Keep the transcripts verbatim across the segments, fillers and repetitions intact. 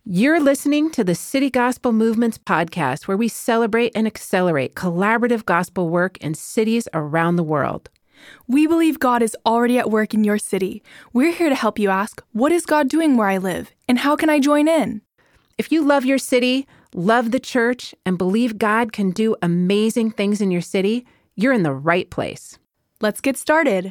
You're listening to the City Gospel Movements podcast, where we celebrate and accelerate collaborative gospel work in cities around the world. We believe God is already at work in your city. We're here to help you ask, what is God doing where I live? And how can I join in? If you love your city, love the church, and believe God can do amazing things in your city, you're in the right place. Let's get started.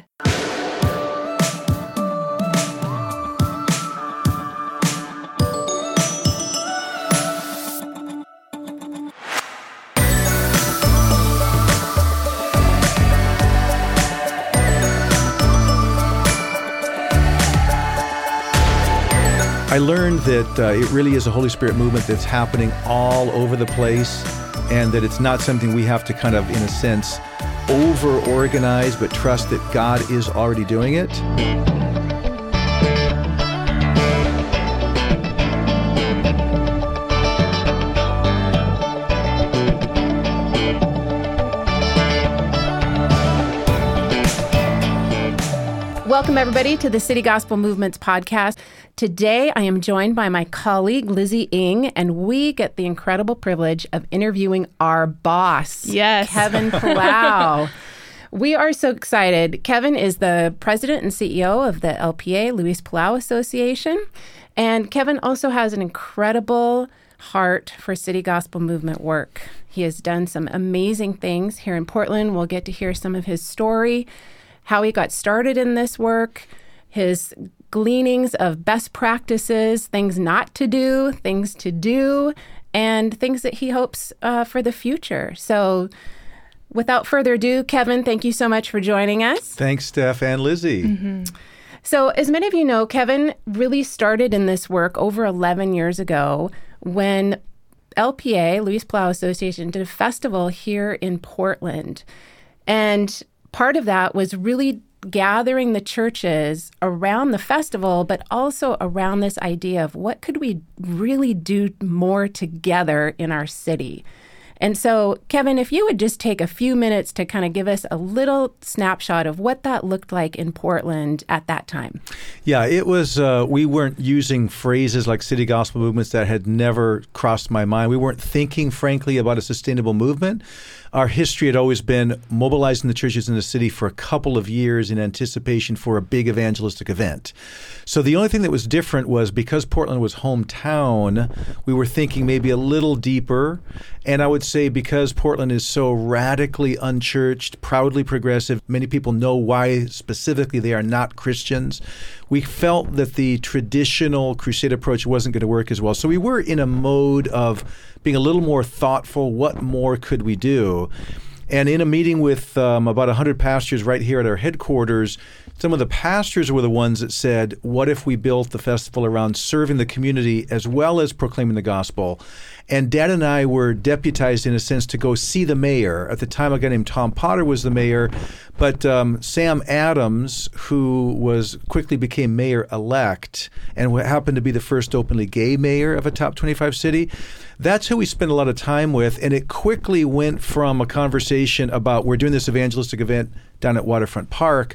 I learned that uh, it really is a Holy Spirit movement that's happening all over the place, and that it's not something we have to kind of, in a sense, over-organize, but trust that God is already doing it. Welcome, everybody, to the City Gospel Movements podcast. Today, I am joined by my colleague, Lizzie Ng, and we get the incredible privilege of interviewing our boss, Yes. Kevin Palau. We are so excited. Kevin is the president and C E O of the L P A, Luis Palau Association. And Kevin also has an incredible heart for City Gospel Movement work. He has done some amazing things here in Portland. We'll get to hear some of his story, how he got started in this work, his gleanings of best practices, things not to do, things to do, and things that he hopes uh, for the future. So without further ado, Kevin, thank you so much for joining us. Thanks, Steph and Lizzie. Mm-hmm. So as many of you know, Kevin really started in this work over eleven years ago when L P A, Luis Palau Association, did a festival here in Portland. And part of that was really gathering the churches around the festival, but also around this idea of what could we really do more together in our city. And so, Kevin, if you would just take a few minutes to kind of give us a little snapshot of what that looked like in Portland at that time. Yeah, it was, uh, we weren't using phrases like City Gospel Movements that had never crossed my mind. We weren't thinking, frankly, about a sustainable movement. Our history had always been mobilizing the churches in the city for a couple of years in anticipation for a big evangelistic event. So the only thing that was different was because Portland was hometown, we were thinking maybe a little deeper. And I would say because Portland is so radically unchurched, proudly progressive, many people know why specifically they are not Christians. We felt that the traditional crusade approach wasn't going to work as well. So we were in a mode of being a little more thoughtful. What more could we do? And in a meeting with um, about one hundred pastors right here at our headquarters, some of the pastors were the ones that said, what if we built the festival around serving the community as well as proclaiming the gospel? And Dad and I were deputized, in a sense, to go see the mayor. At the time, a guy named Tom Potter was the mayor. But um, Sam Adams, who was quickly became mayor-elect and happened to be the first openly gay mayor of a top twenty-five city, that's who we spent a lot of time with. And it quickly went from a conversation about we're doing this evangelistic event down at Waterfront Park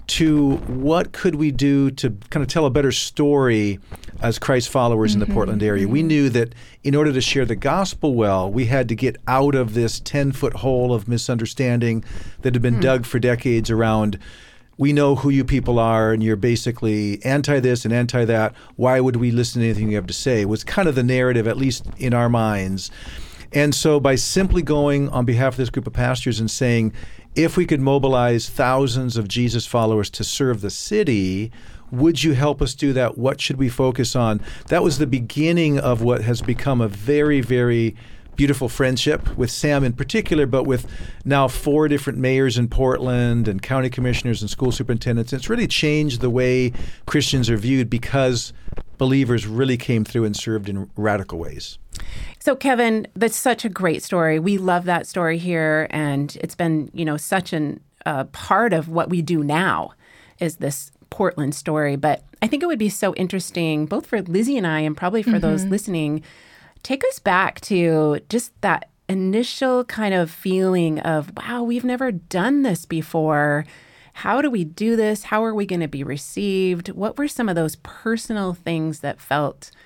to what could we do to kind of tell a better story as Christ followers mm-hmm. in the Portland area. We knew that in order to share the gospel well, we had to get out of this ten-foot hole of misunderstanding that had been mm. dug for decades around, we know who you people are, and you're basically anti-this and anti-that. Why would we listen to anything you have to say? Was kind of the narrative, at least in our minds. And so by simply going on behalf of this group of pastors and saying, if we could mobilize thousands of Jesus followers to serve the city, would you help us do that? What should we focus on? That was the beginning of what has become a very, very beautiful friendship with Sam in particular, but with now four different mayors in Portland and county commissioners and school superintendents. It's really changed the way Christians are viewed because believers really came through and served in radical ways. So, Kevin, that's such a great story. We love that story here, and it's been, you know, such a uh, part of what we do now is this Portland story. But I think it would be so interesting, both for Lizzie and I, and probably for mm-hmm. those listening, take us back to just that initial kind of feeling of, wow, we've never done this before. How do we do this? How are we going to be received? What were some of those personal things that felt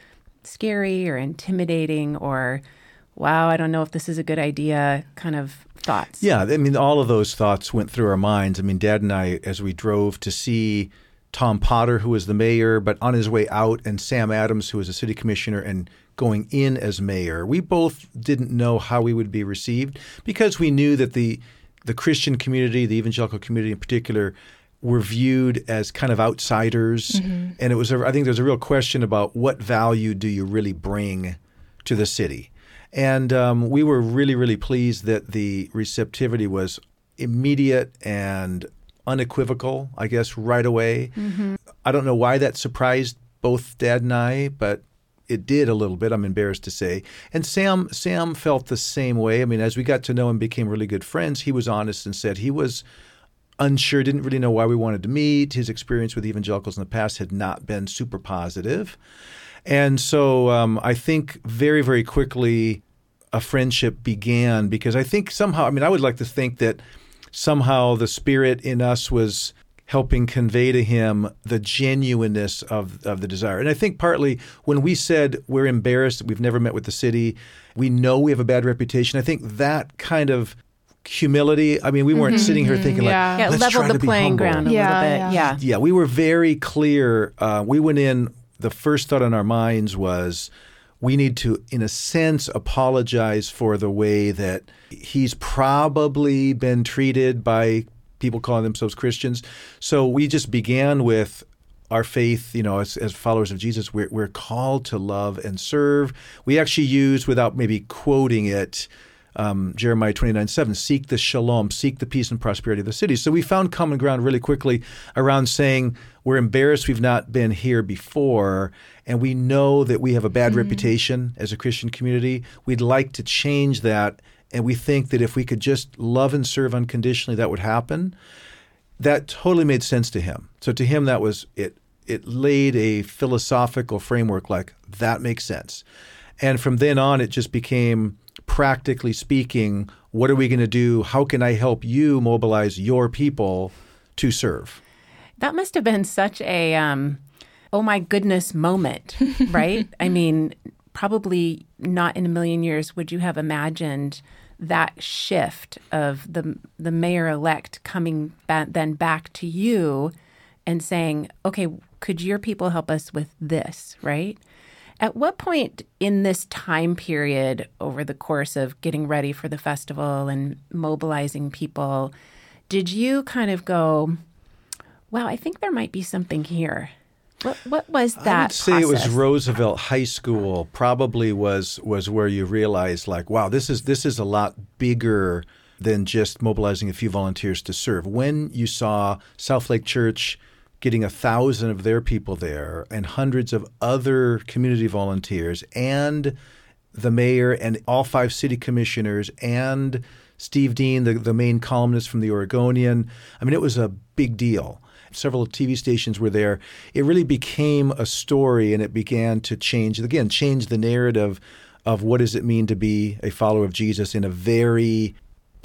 scary or intimidating or, wow, I don't know if this is a good idea kind of thoughts? Yeah, I mean, all of those thoughts went through our minds. I mean, Dad and I, as we drove to see Tom Potter, who was the mayor, but on his way out, and Sam Adams, who was a city commissioner, and going in as mayor, we both didn't know how we would be received because we knew that the the Christian community, the evangelical community in particular, were viewed as kind of outsiders. Mm-hmm. And it was, a, I think there's a real question about what value do you really bring to the city? And um, we were really, really pleased that the receptivity was immediate and unequivocal, I guess, right away. Mm-hmm. I don't know why that surprised both Dad and I, but it did a little bit, I'm embarrassed to say. And Sam Sam felt the same way. I mean, as we got to know him, became really good friends, he was honest and said he was unsure, didn't really know why we wanted to meet. His experience with evangelicals in the past had not been super positive. And so um, I think very, very quickly a friendship began because I think somehow, I mean, I would like to think that somehow the spirit in us was helping convey to him the genuineness of, of the desire. And I think partly when we said we're embarrassed, we've never met with the city, we know we have a bad reputation, I think that kind of humility. I mean, we weren't mm-hmm, sitting here thinking yeah. like, yeah, let's level try the to be playing humble. ground a yeah, little bit. Yeah. yeah. Yeah, we were very clear. Uh, we went in, the first thought on our minds was we need to, in a sense, apologize for the way that he's probably been treated by people calling themselves Christians. So we just began with our faith, you know, as, as followers of Jesus, we're, we're called to love and serve. We actually used, without maybe quoting it, Um, Jeremiah twenty-nine seven, seek the shalom, seek the peace and prosperity of the city. So we found common ground really quickly around saying we're embarrassed we've not been here before, and we know that we have a bad mm-hmm. reputation as a Christian community. We'd like to change that, and we think that if we could just love and serve unconditionally, that would happen. That totally made sense to him. So to him, that was it. It laid a philosophical framework like, that makes sense. And from then on, it just became, practically speaking, what are we going to do? How can I help you mobilize your people to serve? That must have been such a, um, oh my goodness moment, right? I mean, probably not in a million years would you have imagined that shift of the the mayor-elect coming ba- then back to you and saying, okay, could your people help us with this, right? At what point in this time period over the course of getting ready for the festival and mobilizing people, did you kind of go, wow, I think there might be something here? What what was that I would say process? It was Roosevelt High School probably was was where you realized like, wow, this is this is a lot bigger than just mobilizing a few volunteers to serve. When you saw South Lake Church getting a thousand of their people there and hundreds of other community volunteers and the mayor and all five city commissioners and Steve Dean, the, the main columnist from the Oregonian. I mean, it was a big deal. Several T V stations were there. It really became a story, and it began to change, again, change the narrative of what does it mean to be a follower of Jesus in a very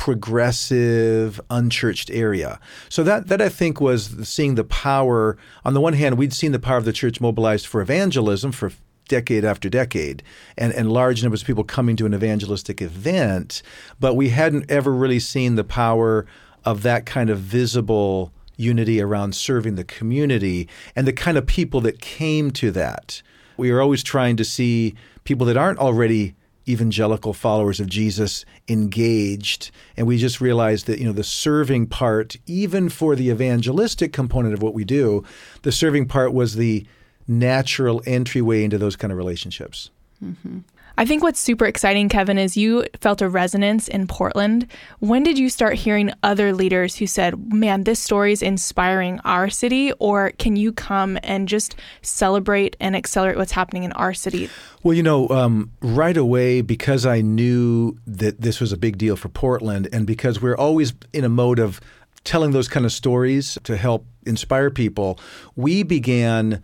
progressive, unchurched area. So that, that I think was seeing the power. On the one hand, we'd seen the power of the church mobilized for evangelism for decade after decade, and, and large numbers of people coming to an evangelistic event, but we hadn't ever really seen the power of that kind of visible unity around serving the community and the kind of people that came to that. We are always trying to see people that aren't already evangelical followers of Jesus engaged, and we just realized that, you know, the serving part, even for the evangelistic component of what we do, the serving part was the natural entryway into those kind of relationships. Mm-hmm. I think what's super exciting, Kevin, is you felt a resonance in Portland. When did you start hearing other leaders who said, man, this story is inspiring our city, or can you come and just celebrate and accelerate what's happening in our city? Well, you know, um, right away, because I knew that this was a big deal for Portland, and because we're always in a mode of telling those kind of stories to help inspire people, we began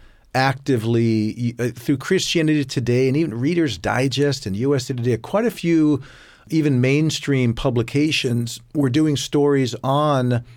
actively uh, through Christianity Today and even Reader's Digest and U S A Today, quite a few even mainstream publications were doing stories on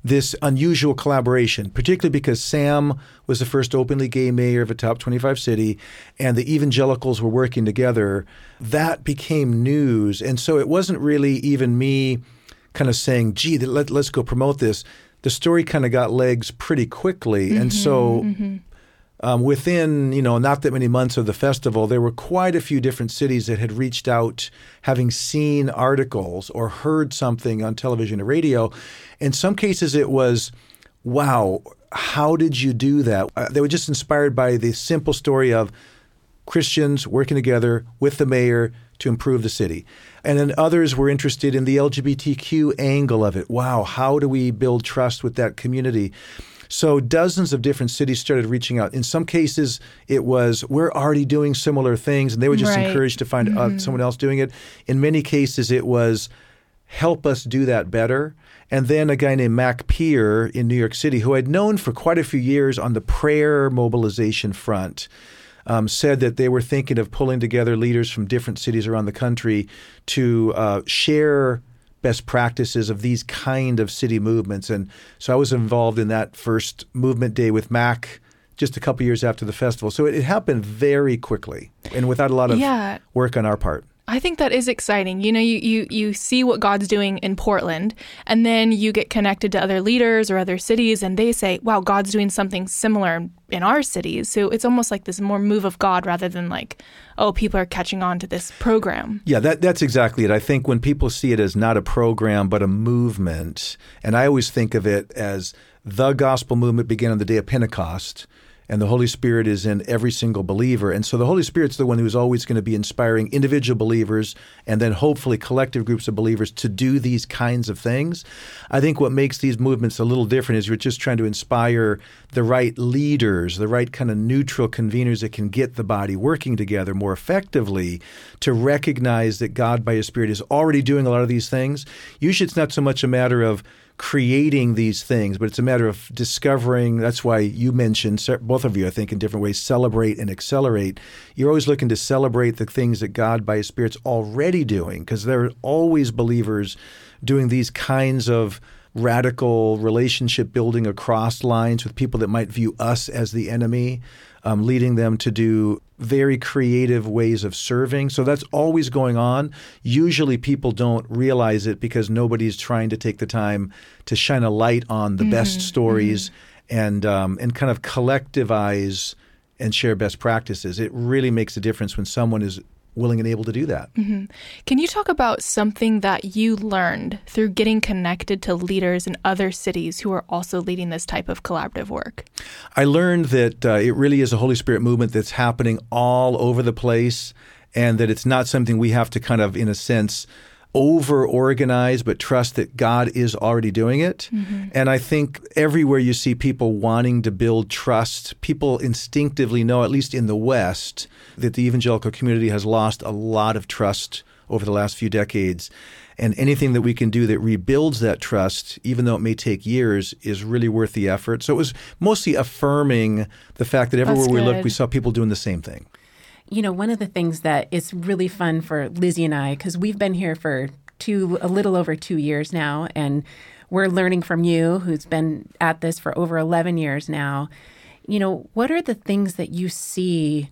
this unusual collaboration, particularly because Sam was the first openly gay mayor of a top twenty-five city, and the evangelicals were working together. That became news. And so it wasn't really even me kind of saying, gee, let, let's go promote this. The story kind of got legs pretty quickly. Mm-hmm, and so mm-hmm. um, within, you know, not that many months of the festival, there were quite a few different cities that had reached out, having seen articles or heard something on television or radio. In some cases, it was, wow, how did you do that? Uh, they were just inspired by the simple story of Christians working together with the mayor to improve the city. And then others were interested in the L G B T Q angle of it. Wow, how do we build trust with that community? So dozens of different cities started reaching out. In some cases, it was, we're already doing similar things, and they were just right. encouraged to find mm-hmm. uh, someone else doing it. In many cases, it was, help us do that better. And then a guy named Mac Peer in New York City, who I'd known for quite a few years on the prayer mobilization front, um, said that they were thinking of pulling together leaders from different cities around the country to uh, share best practices of these kind of city movements. And so I was involved in that first movement day with Mac just a couple years after the festival. So it, it happened very quickly and without a lot of yeah. work on our part. I think that is exciting. You know, you, you, you see what God's doing in Portland, and then you get connected to other leaders or other cities, and they say, wow, God's doing something similar in our cities. So it's almost like this more move of God rather than like, oh, people are catching on to this program. Yeah, that, that's exactly it. I think when people see it as not a program, but a movement, and I always think of it as the gospel movement began on the day of Pentecost, and the Holy Spirit is in every single believer. And so the Holy Spirit's the one who's always going to be inspiring individual believers and then hopefully collective groups of believers to do these kinds of things. I think what makes these movements a little different is you're just trying to inspire the right leaders, the right kind of neutral conveners that can get the body working together more effectively to recognize that God by His Spirit is already doing a lot of these things. Usually it's not so much a matter of creating these things, but it's a matter of discovering. That's why you mentioned, both of you, I think, in different ways, celebrate and accelerate. You're always looking to celebrate the things that God by His Spirit's already doing, because there are always believers doing these kinds of radical relationship building across lines with people that might view us as the enemy, um, leading them to do very creative ways of serving. So that's always going on. Usually people don't realize it because nobody's trying to take the time to shine a light on the mm-hmm. best stories mm-hmm. and um, and kind of collectivize and share best practices. It really makes a difference when someone is willing and able to do that. Mm-hmm. Can you talk about something that you learned through getting connected to leaders in other cities who are also leading this type of collaborative work? I learned that uh, it really is a Holy Spirit movement that's happening all over the place, and that it's not something we have to kind of, in a sense, over-organize, but trust that God is already doing it. Mm-hmm. And I think everywhere you see people wanting to build trust, people instinctively know, at least in the West, that the evangelical community has lost a lot of trust over the last few decades. And anything that we can do that rebuilds that trust, even though it may take years, is really worth the effort. So it was mostly affirming the fact that everywhere we looked, we saw people doing the same thing. You know, one of the things that is really fun for Lizzie and I, because we've been here for two, a little over two years now, and we're learning from you, who's been at this for over eleven years now. You know, what are the things that you see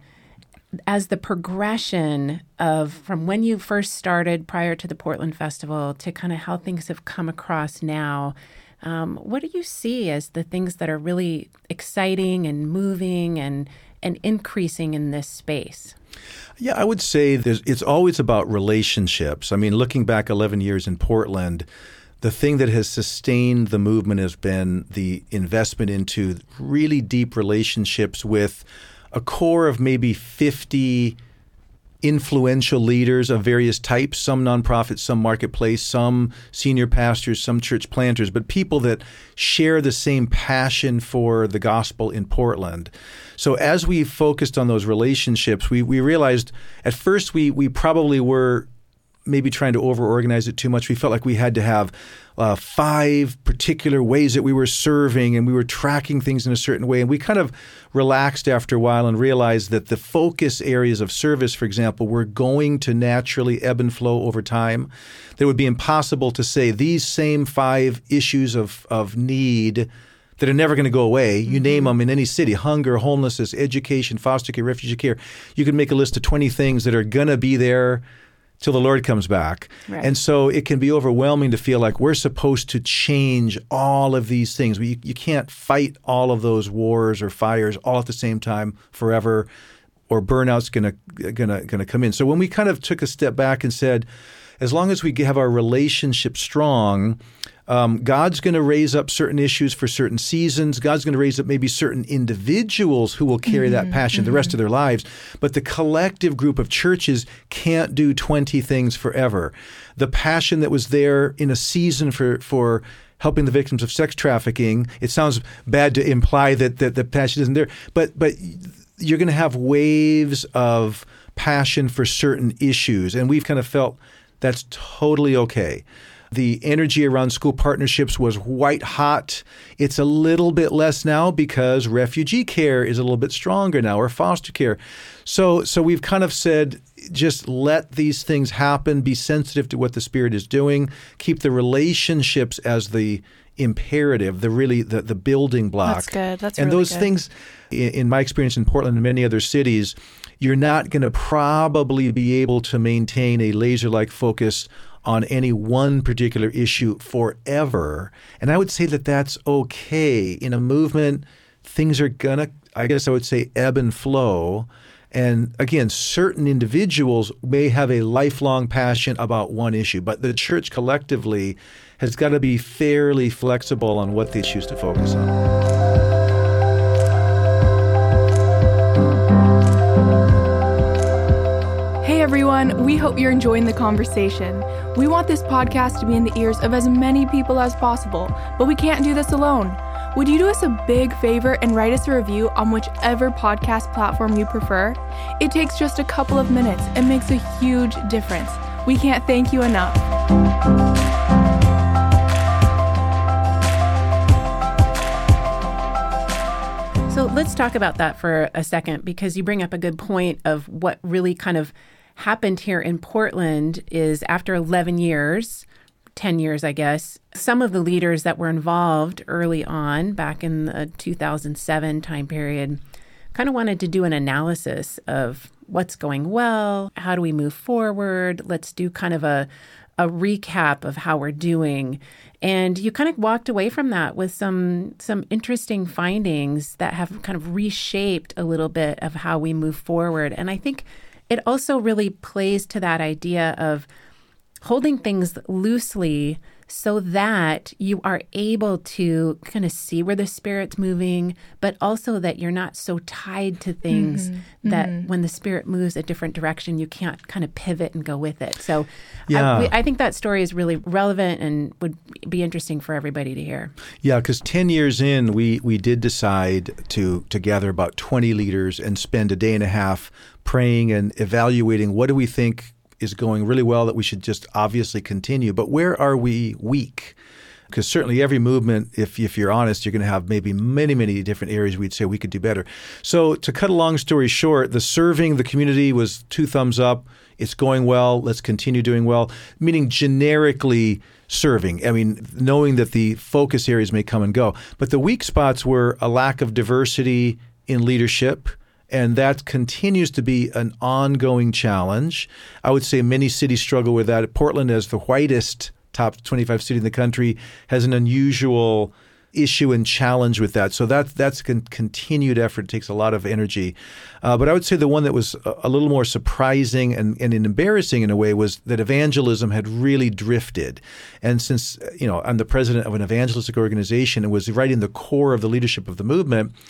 as the progression of from when you first started prior to the Portland Festival to kind of how things have come across now? Um, what do you see as the things that are really exciting and moving and and increasing in this space? Yeah, I would say there's, it's always about relationships. I mean, looking back eleven years in Portland, the thing that has sustained the movement has been the investment into really deep relationships with a core of maybe fifty influential leaders of various types, some nonprofit, some marketplace, some senior pastors, some church planters, but people that share the same passion for the gospel in Portland. So as we focused on those relationships, we, we realized at first we we probably were maybe trying to over-organize it too much. We felt like we had to have uh, five particular ways that we were serving, and we were tracking things in a certain way. And we kind of relaxed after a while and realized that the focus areas of service, for example, were going to naturally ebb and flow over time. That it would be impossible to say these same five issues of, of need that are never going to go away. You mm-hmm. name them in any city: hunger, homelessness, education, foster care, refugee care. You can make a list of twenty things that are going to be there till the Lord comes back. Right. And so it can be overwhelming to feel like we're supposed to change all of these things. You, you can't fight all of those wars or fires all at the same time forever, or burnout's going to gonna, gonna come in. So when we kind of took a step back and said, as long as we have our relationship strong, Um, God's going to raise up certain issues for certain seasons. God's going to raise up maybe certain individuals who will carry mm-hmm, that passion mm-hmm. the rest of their lives. But the collective group of churches can't do twenty things forever. The passion that was there in a season for for helping the victims of sex trafficking, it sounds bad to imply that, that the passion isn't there, but but you're going to have waves of passion for certain issues. And we've kind of felt that's totally okay. The energy around school partnerships was white hot. It's a little bit less now because refugee care is a little bit stronger now, or foster care. So so we've kind of said, just let these things happen, be sensitive to what the Spirit is doing, keep the relationships as the imperative, the really the, the building block. That's good. That's and really those good. things, in, in my experience in Portland and many other cities, you're not going to probably be able to maintain a laser-like focus on any one particular issue forever. And I would say that that's okay. In a movement, things are going to, I guess I would say, ebb and flow. And again, certain individuals may have a lifelong passion about one issue, but the church collectively has got to be fairly flexible on what they choose to focus on. Hey everyone, we hope you're enjoying the conversation. We want this podcast to be in the ears of as many people as possible, but we can't do this alone. Would you do us a big favor and write us a review on whichever podcast platform you prefer? It takes just a couple of minutes and makes a huge difference. We can't thank you enough. So let's talk about that for a second, because you bring up a good point of what really kind of happened here in Portland is after eleven years, ten years, I guess, some of the leaders that were involved early on back in the two thousand seven time period kind of wanted to do an analysis of what's going well, how do we move forward, let's do kind of a, a recap of how we're doing. And you kind of walked away from that with some some interesting findings that have kind of reshaped a little bit of how we move forward. And I think it also really plays to that idea of holding things loosely so that you are able to kind of see where the Spirit's moving, but also that you're not so tied to things mm-hmm. that mm-hmm. when the Spirit moves a different direction, you can't kind of pivot and go with it. So yeah. I, we, I think that story is really relevant and would be interesting for everybody to hear. Yeah, because ten years in, we we did decide to, to gather about twenty leaders and spend a day and a half praying and evaluating what do we think is going really well that we should just obviously continue, but where are we weak? Because certainly every movement, if if you're honest, you're going to have maybe many, many different areas we'd say we could do better. So to cut a long story short, the serving the community was two thumbs up. It's going well. Let's continue doing well, meaning generically serving. I mean, knowing that the focus areas may come and go. But the weak spots were a lack of diversity in leadership, and that continues to be an ongoing challenge. I would say many cities struggle with that. Portland, as the whitest top twenty-five city in the country, has an unusual issue and challenge with that. So that that's a con- continued effort. It takes a lot of energy. Uh, but I would say the one that was a, a little more surprising and, and embarrassing in a way was that evangelism had really drifted. And since, you know, I'm the president of an evangelistic organization and was right in the core of the leadership of the movement,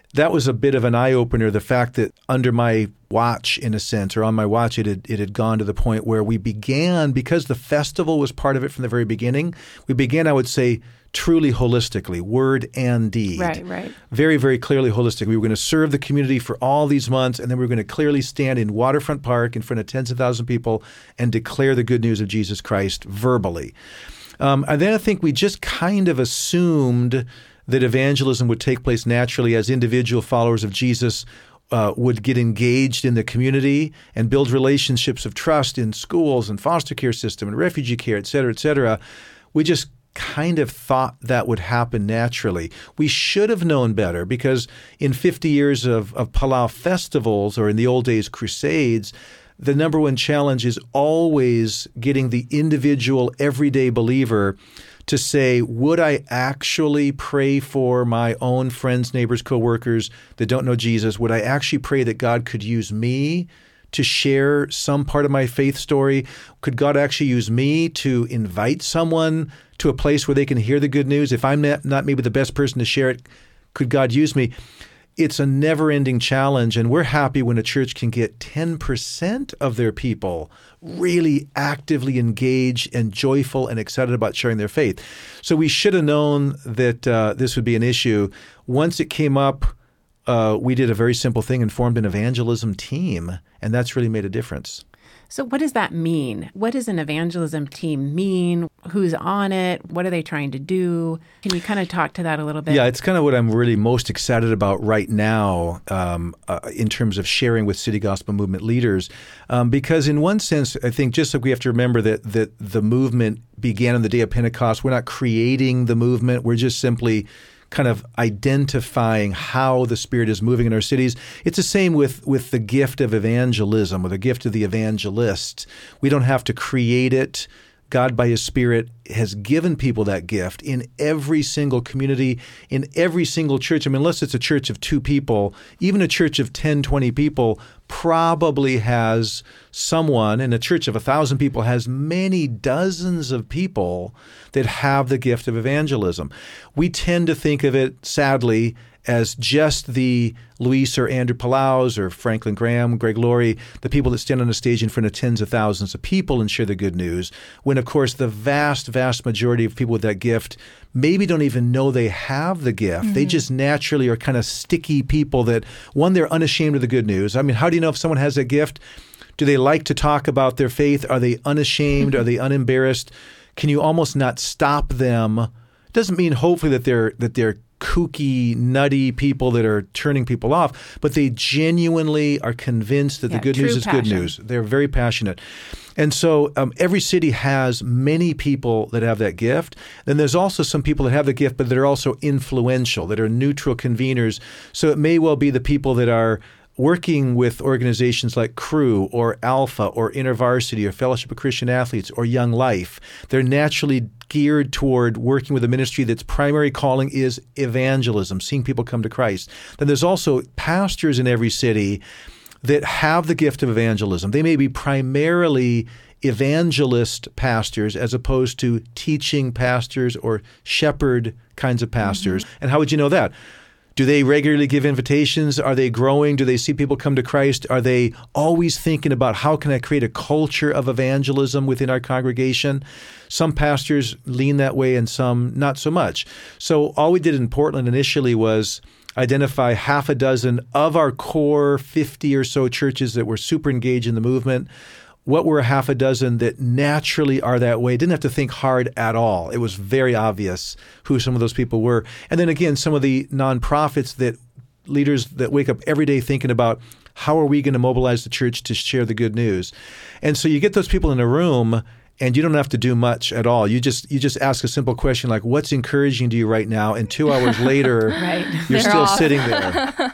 that was a bit of an eye-opener, the fact that under my watch, in a sense, or on my watch, it had, it had gone to the point where we began, because the festival was part of it from the very beginning, we began, I would say, truly holistically, word and deed. Right, right. Very, very clearly holistic. We were going to serve the community for all these months, and then we were going to clearly stand in Waterfront Park in front of tens of thousands of people and declare the good news of Jesus Christ verbally. Um, and then I think we just kind of assumed that evangelism would take place naturally as individual followers of Jesus uh, would get engaged in the community and build relationships of trust in schools and foster care system and refugee care, et cetera, et cetera. We just kind of thought that would happen naturally. We should have known better, because in fifty years of, of Palau festivals, or in the old days crusades, the number one challenge is always getting the individual everyday believer to say, would I actually pray for my own friends, neighbors, coworkers that don't know Jesus? Would I actually pray that God could use me to share some part of my faith story? Could God actually use me to invite someone to a place where they can hear the good news? If I'm not, not maybe the best person to share it, could God use me? It's a never-ending challenge, and we're happy when a church can get ten percent of their people really actively engaged and joyful and excited about sharing their faith. So we should have known that uh, this would be an issue. Once it came up, uh, we did a very simple thing and formed an evangelism team, and that's really made a difference. So what does that mean? What does an evangelism team mean? Who's on it? What are they trying to do? Can you kind of talk to that a little bit? Yeah, it's kind of what I'm really most excited about right now um, uh, in terms of sharing with City Gospel Movement leaders. Um, because in one sense, I think just like we have to remember that, that the movement began on the day of Pentecost. We're not creating the movement. We're just simply kind of identifying how the Spirit is moving in our cities. It's the same with, with the gift of evangelism, or the gift of the evangelist. We don't have to create it. God, by His Spirit, has given people that gift in every single community, in every single church. I mean, unless it's a church of two people, even a church of ten, twenty people probably has someone, and a church of a thousand people has many dozens of people that have the gift of evangelism. We tend to think of it, sadly, as just the Luis or Andrew Palaus or Franklin Graham, Greg Laurie, the people that stand on a stage in front of tens of thousands of people and share the good news, when, of course, the vast, vast majority of people with that gift maybe don't even know they have the gift. Mm-hmm. They just naturally are kind of sticky people that, one, they're unashamed of the good news. I mean, how do you know if someone has a gift? Do they like to talk about their faith? Are they unashamed? Mm-hmm. Are they unembarrassed? Can you almost not stop them? It doesn't mean hopefully that they're that they're kooky, nutty people that are turning people off, but they genuinely are convinced that yeah, the good news is passion. good news. They're very passionate. And so um, every city has many people that have that gift. Then there's also some people that have the gift, but that are also influential, that are neutral conveners. So it may well be the people that are working with organizations like Cru or Alpha or InterVarsity or Fellowship of Christian Athletes or Young Life. They're naturally geared toward working with a ministry that's primary calling is evangelism, seeing people come to Christ. Then there's also pastors in every city that have the gift of evangelism. They may be primarily evangelist pastors as opposed to teaching pastors or shepherd kinds of pastors. Mm-hmm. And how would you know that? Do they regularly give invitations? Are they growing? Do they see people come to Christ? Are they always thinking about how can I create a culture of evangelism within our congregation? Some pastors lean that way and some not so much. So all we did in Portland initially was identify half a dozen of our core fifty or so churches that were super engaged in the movement. What were a half a dozen that naturally are that way? Didn't have to think hard at all. It was very obvious who some of those people were. And then again, some of the nonprofits that leaders that wake up every day thinking about how are we going to mobilize the church to share the good news? And so you get those people in a room and you don't have to do much at all. You just you just ask a simple question like, what's encouraging to you right now? And two hours later, right. you're They're still off. sitting there.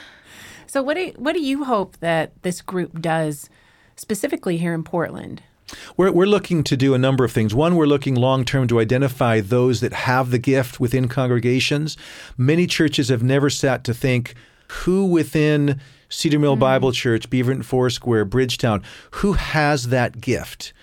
So what do, what do you hope that this group does specifically here in Portland? We're, we're looking to do a number of things. One, we're looking long-term to identify those that have the gift within congregations. Many churches have never sat to think who within Cedar Mill mm-hmm. Bible Church, Beaverton Foursquare, Bridgetown, who has that gift?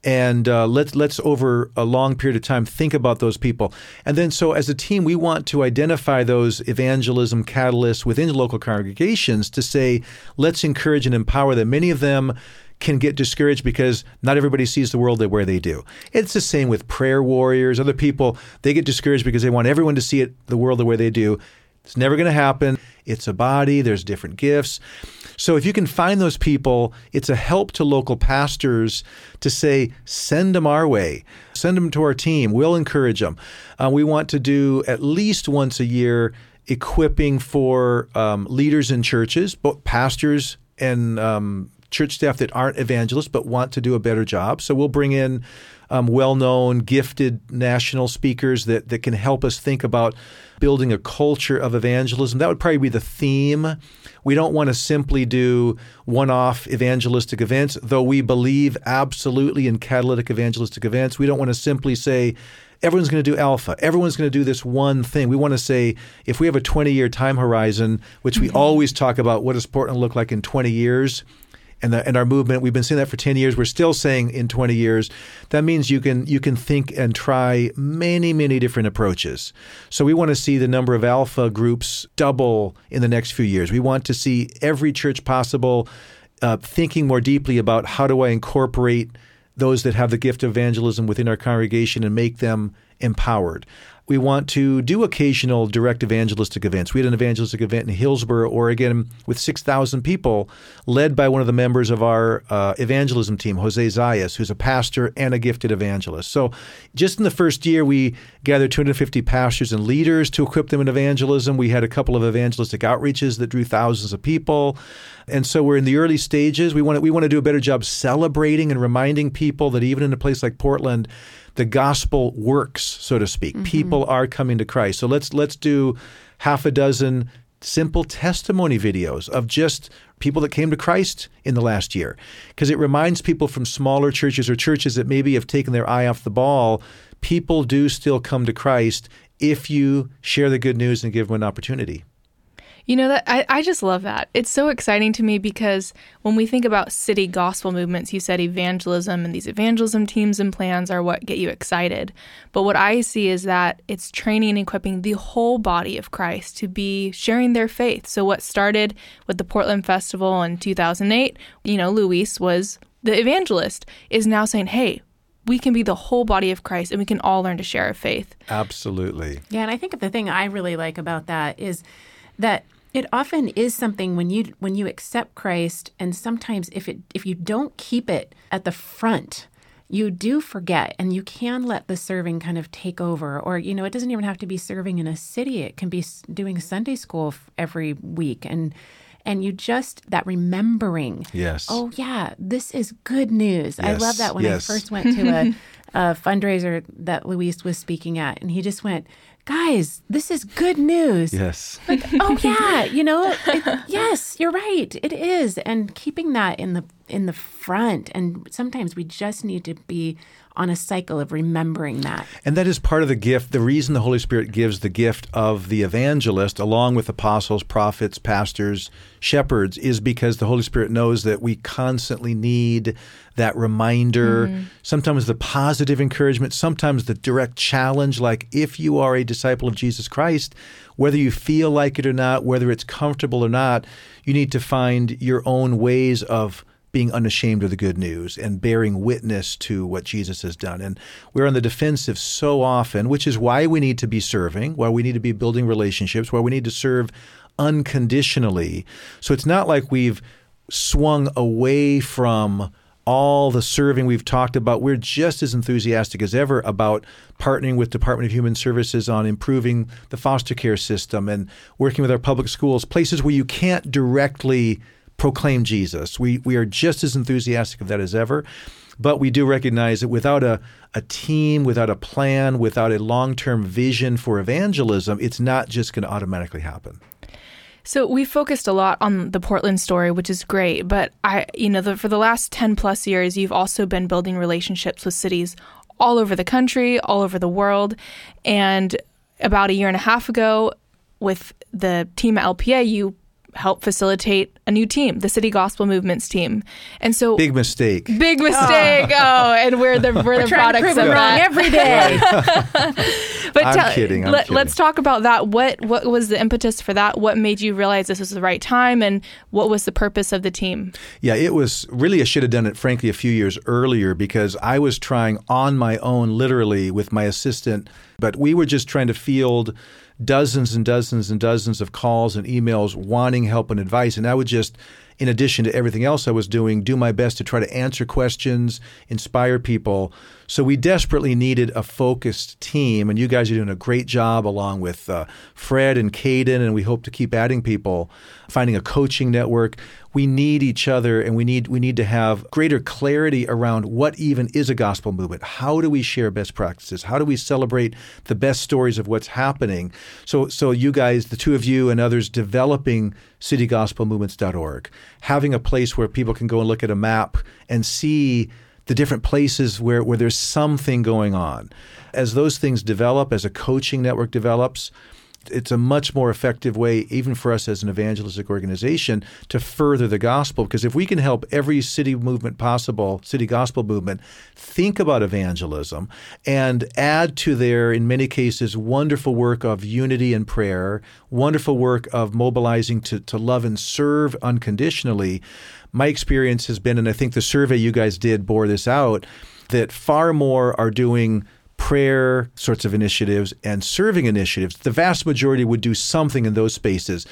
And uh, let's let's over a long period of time think about those people. And then so as a team, we want to identify those evangelism catalysts within local congregations to say, let's encourage and empower them. Many of them can get discouraged because not everybody sees the world the way they do. It's the same with prayer warriors. Other people, they get discouraged because they want everyone to see it the world the way they do. It's never going to happen. It's a body. There's different gifts. So if you can find those people, it's a help to local pastors to say, send them our way. Send them to our team. We'll encourage them. Uh, we want to do at least once a year equipping for um, leaders in churches, both pastors and um, church staff that aren't evangelists but want to do a better job. So we'll bring in um, well-known, gifted national speakers that, that can help us think about building a culture of evangelism. That would probably be the theme. We don't want to simply do one-off evangelistic events, though we believe absolutely in catalytic evangelistic events. We don't want to simply say, everyone's going to do Alpha. Everyone's going to do this one thing. We want to say, if we have a twenty-year time horizon, which we mm-hmm. always talk about, what does Portland look like in twenty years? And, the, and our movement, we've been saying that for ten years. We're still saying in twenty years. That means you can you can think and try many, many different approaches. So we want to see the number of Alpha groups double in the next few years. We want to see every church possible uh, thinking more deeply about how do I incorporate those that have the gift of evangelism within our congregation and make them empowered. We want to do occasional direct evangelistic events. We had an evangelistic event in Hillsboro, Oregon, with six thousand people, led by one of the members of our uh, evangelism team, Jose Zayas, who's a pastor and a gifted evangelist. So just in the first year, we gathered two hundred fifty pastors and leaders to equip them in evangelism. We had a couple of evangelistic outreaches that drew thousands of people. And so we're in the early stages. We want to, we want to do a better job celebrating and reminding people that even in a place like Portland, the gospel works, so to speak. Mm-hmm. People are coming to Christ. So let's let's do half a dozen simple testimony videos of just people that came to Christ in the last year, because it reminds people from smaller churches or churches that maybe have taken their eye off the ball, people do still come to Christ if you share the good news and give them an opportunity. You know, that I, I just love that. It's so exciting to me because when we think about city gospel movements, you said evangelism, and these evangelism teams and plans are what get you excited. But what I see is that it's training and equipping the whole body of Christ to be sharing their faith. So what started with the Portland Festival in two thousand eight, you know, Luis was the evangelist, is now saying, hey, we can be the whole body of Christ and we can all learn to share our faith. Absolutely. Yeah, and I think the thing I really like about that is that it often is something when you when you accept Christ, and sometimes if it if you don't keep it at the front, you do forget, and you can let the serving kind of take over. Or, you know, it doesn't even have to be serving in a city. It can be doing Sunday school every week, and and you just, that remembering. Yes. Oh, yeah, this is good news. Yes. I love that when yes. I first went to a, a fundraiser that Luis was speaking at, and he just went, guys, this is good news. Yes. Like, oh yeah, you know, it, yes, you're right. It is. And keeping that in the in the front. And sometimes we just need to be on a cycle of remembering that. And that is part of the gift. The reason the Holy Spirit gives the gift of the evangelist, along with apostles, prophets, pastors, shepherds, is because the Holy Spirit knows that we constantly need that reminder, mm-hmm. sometimes the positive encouragement, sometimes the direct challenge, like if you are a disciple of Jesus Christ, whether you feel like it or not, whether it's comfortable or not, you need to find your own ways of being unashamed of the good news and bearing witness to what Jesus has done. And we're on the defensive so often, which is why we need to be serving, why we need to be building relationships, why we need to serve unconditionally. So it's not like we've swung away from all the serving we've talked about. We're just as enthusiastic as ever about partnering with Department of Human Services on improving the foster care system and working with our public schools, places where you can't directly proclaim Jesus. We we are just as enthusiastic of that as ever, but we do recognize that without a, a team, without a plan, without a long-term vision for evangelism, it's not just going to automatically happen. So we focused a lot on the Portland story, which is great, but I, you know, the, for the last ten plus years, you've also been building relationships with cities all over the country, all over the world, and about a year and a half ago, with the team at L P A, you help facilitate a new team, the City Gospel Movements team. And so big mistake. Big mistake. Oh, oh and we're the we're, we're the products of that every day. But I'm tell, kidding. I'm let, kidding. Let's talk about that. What what was the impetus for that? What made you realize this was the right time, and what was the purpose of the team? Yeah, it was really, I should have done it, frankly, a few years earlier because I was trying on my own, literally, with my assistant. But we were just trying to field dozens and dozens and dozens of calls and emails wanting help and advice. And I would just, in addition to everything else I was doing, do my best to try to answer questions, inspire people. So we desperately needed a focused team. And you guys are doing a great job along with uh, Fred and Caden, and we hope to keep adding people, finding a coaching network. We need each other, and we need we need to have greater clarity around what even is a gospel movement. How do we share best practices? How do we celebrate the best stories of what's happening? So so you guys, the two of you and others, developing city gospel movements dot org, having a place where people can go and look at a map and see the different places where, where there's something going on. As those things develop, as a coaching network develops, it's a much more effective way, even for us as an evangelistic organization, to further the gospel. Because if we can help every city movement possible, city gospel movement, think about evangelism and add to their, in many cases, wonderful work of unity and prayer, wonderful work of mobilizing to, to love and serve unconditionally, my experience has been, and I think the survey you guys did bore this out, that far more are doing prayer sorts of initiatives and serving initiatives. The vast majority would do something in those spaces.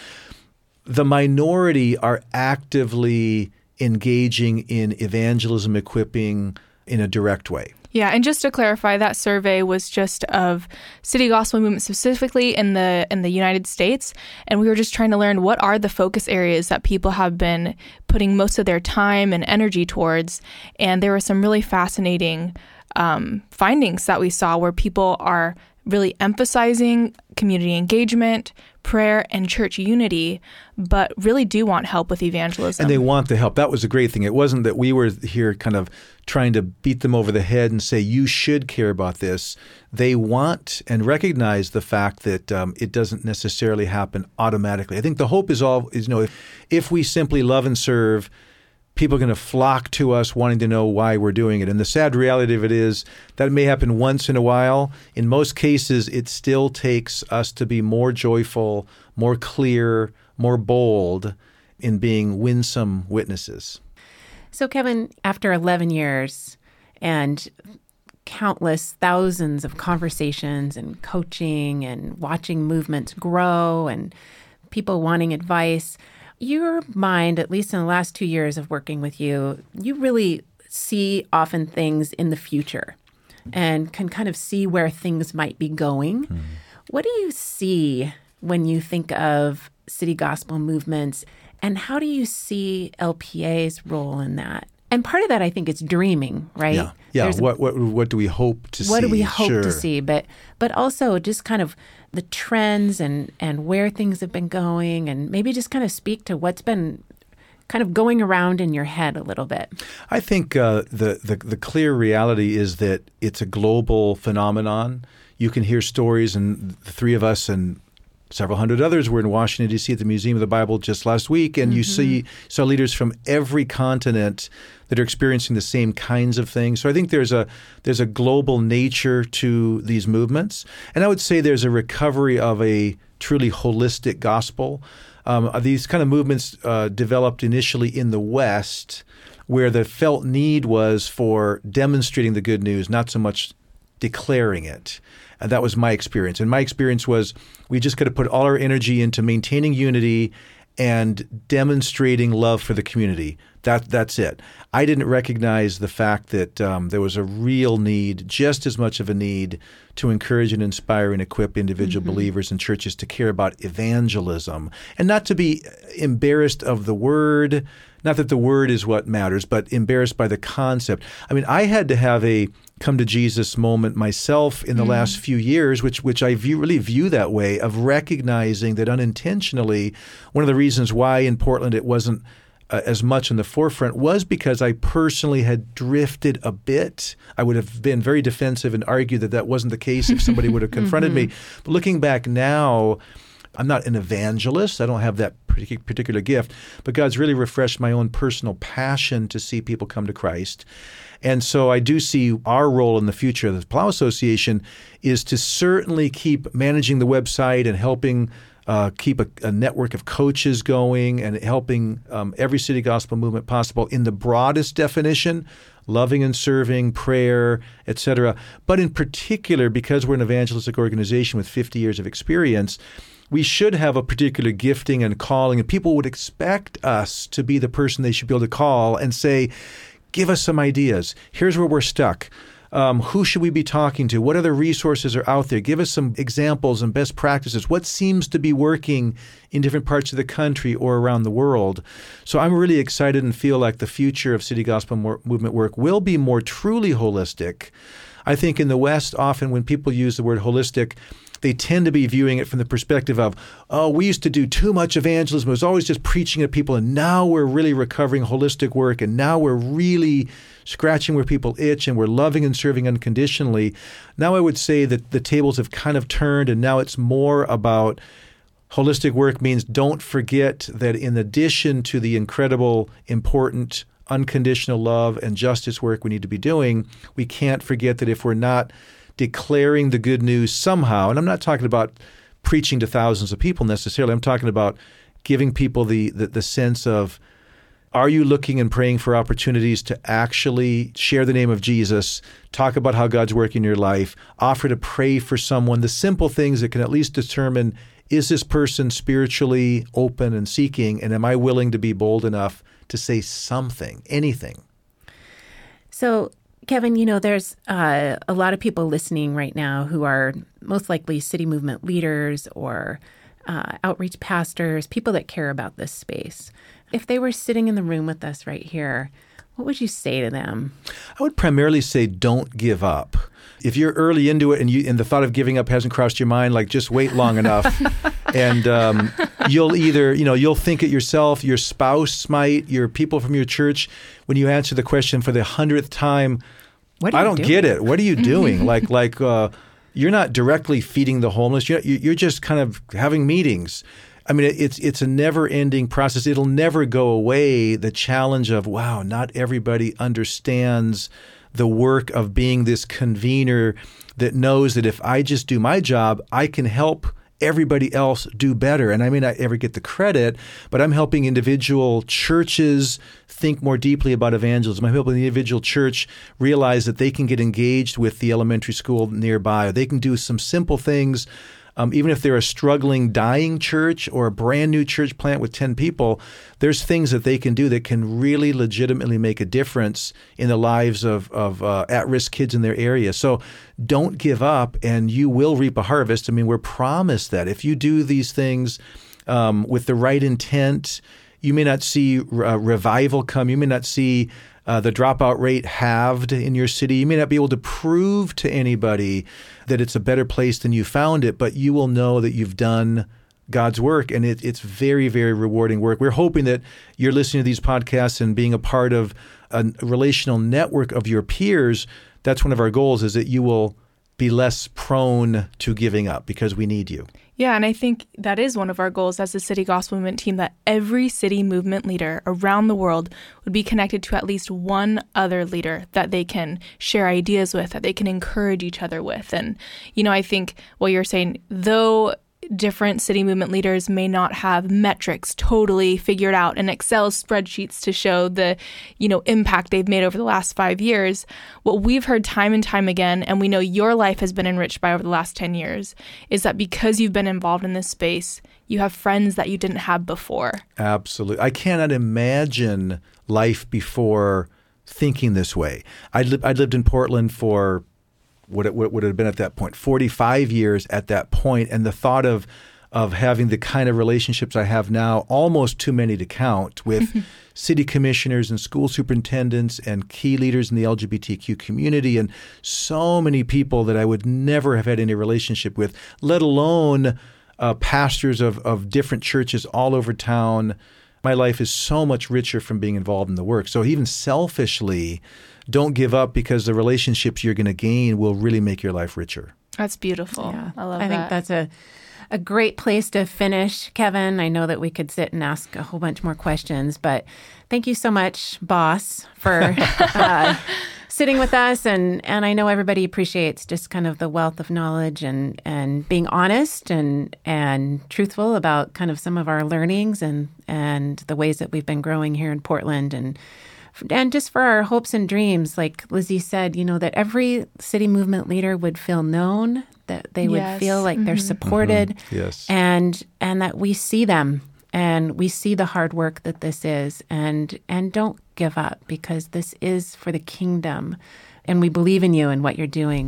The minority are actively engaging in evangelism, equipping in a direct way. Yeah, and just to clarify, that survey was just of City Gospel Movement specifically in the in the United States, and we were just trying to learn what are the focus areas that people have been putting most of their time and energy towards, and there were some really fascinating um, findings that we saw where people are really emphasizing community engagement, prayer, and church unity, but really do want help with evangelism. And they want the help. That was a great thing. It wasn't that we were here kind of trying to beat them over the head and say, you should care about this. They want and recognize the fact that um, it doesn't necessarily happen automatically. I think the hope is all, is, you know, if, if we simply love and serve, people are going to flock to us wanting to know why we're doing it. And the sad reality of it is that may happen once in a while. In most cases, it still takes us to be more joyful, more clear, more bold in being winsome witnesses. So, Kevin, after eleven years and countless thousands of conversations and coaching and watching movements grow and people wanting advice, your mind, at least in the last two years of working with you, you really see often things in the future and can kind of see where things might be going. Mm. What do you see when you think of city gospel movements, and how do you see L P A's role in that? And part of that, I think, is dreaming, right? Yeah. Yeah. What, what what do we hope to what see? What do we hope sure. to see? But but also just kind of the trends and, and where things have been going, and maybe just kind of speak to what's been kind of going around in your head a little bit. I think uh, the, the the clear reality is that it's a global phenomenon. You can hear stories, and the three of us and several hundred others were in Washington, D C at the Museum of the Bible just last week, and mm-hmm. you see saw leaders from every continent that are experiencing the same kinds of things. So I think there's a there's a global nature to these movements. And I would say there's a recovery of a truly holistic gospel. Um, these kind of movements uh, developed initially in the West, where the felt need was for demonstrating the good news, not so much declaring it. And that was my experience. And my experience was we just got to put all our energy into maintaining unity and demonstrating love for the community. That that's it. I didn't recognize the fact that um, there was a real need, just as much of a need, to encourage and inspire and equip individual mm-hmm. believers and churches to care about evangelism and not to be embarrassed of the word. Not that the word is what matters, but embarrassed by the concept. I mean, I had to have a come to Jesus moment myself in the mm. last few years, which which I view, really view that way, of recognizing that unintentionally, one of the reasons why in Portland it wasn't uh, as much in the forefront was because I personally had drifted a bit. I would have been very defensive and argued that that wasn't the case if somebody would have confronted mm-hmm. me. But looking back now, I'm not an evangelist. I don't have that particular gift, but God's really refreshed my own personal passion to see people come to Christ. And so I do see our role in the future of the Palau Association is to certainly keep managing the website and helping uh, keep a, a network of coaches going and helping um, every City Gospel movement possible in the broadest definition, loving and serving, prayer, et cetera. But in particular, because we're an evangelistic organization with fifty years of experience, we should have a particular gifting and calling, and people would expect us to be the person they should be able to call and say, give us some ideas. Here's where we're stuck. Um, who should we be talking to? What other resources are out there? Give us some examples and best practices. What seems to be working in different parts of the country or around the world? So I'm really excited and feel like the future of City Gospel Movement work will be more truly holistic. I think in the West, often when people use the word holistic, they tend to be viewing it from the perspective of, oh, we used to do too much evangelism. It was always just preaching at people, and now we're really recovering holistic work, and now we're really scratching where people itch, and we're loving and serving unconditionally. Now I would say that the tables have kind of turned, and now it's more about holistic work means don't forget that in addition to the incredible, important, unconditional love and justice work we need to be doing, we can't forget that if we're not declaring the good news somehow, and I'm not talking about preaching to thousands of people necessarily, I'm talking about giving people the, the, the sense of, are you looking and praying for opportunities to actually share the name of Jesus, talk about how God's working in your life, offer to pray for someone, the simple things that can at least determine, is this person spiritually open and seeking, and am I willing to be bold enough to say something, anything? So, Kevin, you know, there's uh, a lot of people listening right now who are most likely city movement leaders or uh, outreach pastors, people that care about this space. If they were sitting in the room with us right here, what would you say to them? I would primarily say don't give up. If you're early into it and you and the thought of giving up hasn't crossed your mind, like just wait long enough, and um, you'll either, you know, you'll think it yourself, your spouse might, your people from your church, when you answer the question for the hundredth time, what are you I don't doing? get it. What are you doing? like, like uh, you're not directly feeding the homeless. You're, you're just kind of having meetings. I mean, it's it's a never-ending process. It'll never go away, the challenge of, wow, not everybody understands the work of being this convener that knows that if I just do my job, I can help everybody else do better. And I may not ever get the credit, but I'm helping individual churches think more deeply about evangelism. I'm helping the individual church realize that they can get engaged with the elementary school nearby, or they can do some simple things. Um, even if they're a struggling, dying church or a brand new church plant with ten people, there's things that they can do that can really legitimately make a difference in the lives of, of uh, at-risk kids in their area. So don't give up, and you will reap a harvest. I mean, we're promised that. If you do these things um, with the right intent, you may not see uh, revival come. You may not see Uh, the dropout rate halved in your city. You may not be able to prove to anybody that it's a better place than you found it, but you will know that you've done God's work, and it, it's very, very rewarding work. We're hoping that you're listening to these podcasts and being a part of a relational network of your peers. That's one of our goals, is that you will be less prone to giving up because we need you. Yeah, and I think that is one of our goals as the City Gospel Movement team, that every city movement leader around the world would be connected to at least one other leader that they can share ideas with, that they can encourage each other with. And, you know, I think what you're saying, though different city movement leaders may not have metrics totally figured out and Excel spreadsheets to show the, you know, impact they've made over the last five years. What we've heard time and time again, and we know your life has been enriched by over the last ten years, is that because you've been involved in this space, you have friends that you didn't have before. Absolutely. I cannot imagine life before thinking this way. I'd, li- I'd lived in Portland for what it would have been at that point, forty-five years at that point, and the thought of of having the kind of relationships I have now, almost too many to count, with city commissioners and school superintendents and key leaders in the L G B T Q community, and so many people that I would never have had any relationship with, let alone uh, pastors of, of different churches all over town. My life is so much richer from being involved in the work. So even selfishly, don't give up, because the relationships you're going to gain will really make your life richer. That's beautiful. Yeah. I love I that. think that's a a great place to finish, Kevin. I know that we could sit and ask a whole bunch more questions, but thank you so much, boss, for uh, sitting with us. And, and I know everybody appreciates just kind of the wealth of knowledge and, and being honest and and truthful about kind of some of our learnings and, and the ways that we've been growing here in Portland. And And just for our hopes and dreams, like Lizzie said, you know, that every city movement leader would feel known, that they would Yes. feel like Mm-hmm. they're supported, Mm-hmm. Yes. and and that we see them and we see the hard work that this is, and and don't give up, because this is for the kingdom, and we believe in you and what you're doing.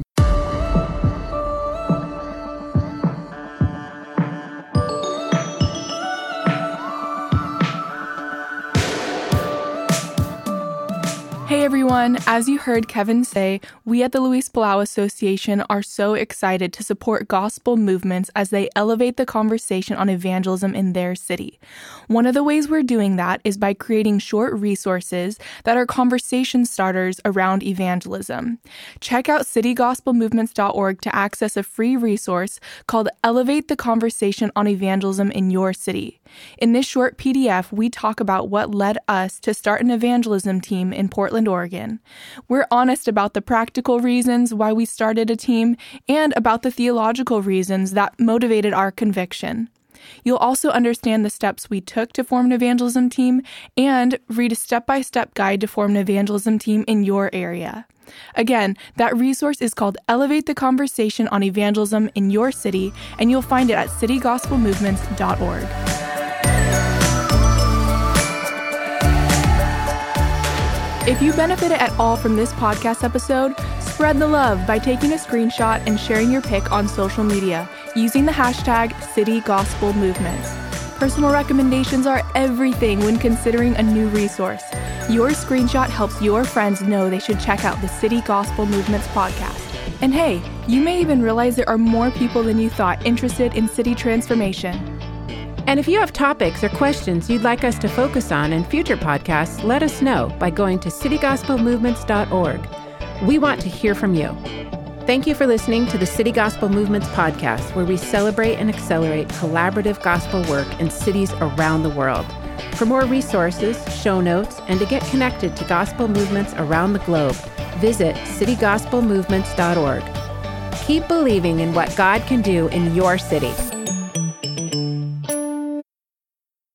Hey everyone, as you heard Kevin say, we at the Luis Palau Association are so excited to support gospel movements as they elevate the conversation on evangelism in their city. One of the ways we're doing that is by creating short resources that are conversation starters around evangelism. Check out city gospel movements dot org to access a free resource called Elevate the Conversation on Evangelism in Your City. In this short P D F, we talk about what led us to start an evangelism team in Portland, Oregon. We're honest about the practical reasons why we started a team and about the theological reasons that motivated our conviction. You'll also understand the steps we took to form an evangelism team and read a step-by-step guide to form an evangelism team in your area. Again, that resource is called Elevate the Conversation on Evangelism in Your City, and you'll find it at city gospel movements dot org. If you benefited at all from this podcast episode, spread the love by taking a screenshot and sharing your pic on social media using the hashtag CityGospelMovements. Personal recommendations are everything when considering a new resource. Your screenshot helps your friends know they should check out the City Gospel Movements podcast. And hey, you may even realize there are more people than you thought interested in city transformation. And if you have topics or questions you'd like us to focus on in future podcasts, let us know by going to city gospel movements dot org. We want to hear from you. Thank you for listening to the City Gospel Movements podcast, where we celebrate and accelerate collaborative gospel work in cities around the world. For more resources, show notes, and to get connected to gospel movements around the globe, visit city gospel movements dot org. Keep believing in what God can do in your city.